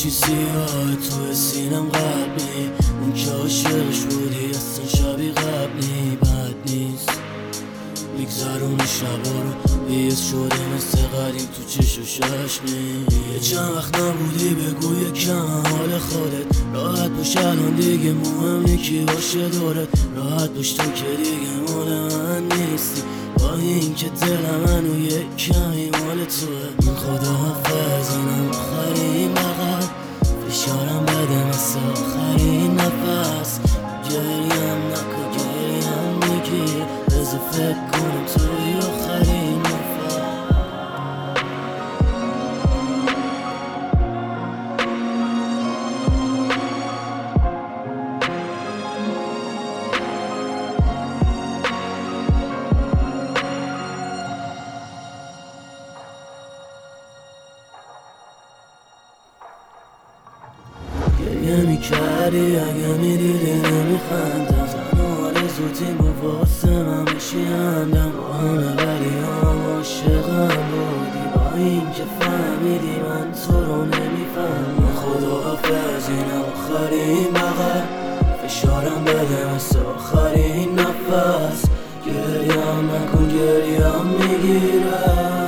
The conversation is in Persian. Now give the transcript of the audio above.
چی سیاه تو سینم قبلی، اون که عاشقش بودی اصلا شبیه قبلی بد نیست. میگذرون شبا رو بیس شده مثل قدیم تو چش و ششمی. یه چند وقت نبودی بگو یکم حال خودت، راحت باش الان دیگه مهم نی کی باشه دورت، راحت باش تو که دیگه مال من نیستی، با این که دل منو یک کمی مال توه. من خداحافظ اینم آخرین بغل، فشارم بده مثل آخرین نفس. گریم نکن گریم میگیر، بذار فکر کنم توی آخرین نفس. گریه میکردی اگه میدیدی نمیخندم، زن و آرزوتیم با واسه من بشی همدم، با همه ولی هم عاشقم بودی، با این که فهمیدی من تو رو نمیفهمم. خداحافظ اینم آخرین بغل، فشارم بده مثل آخرین نفس. گریم نکن گریم میگیره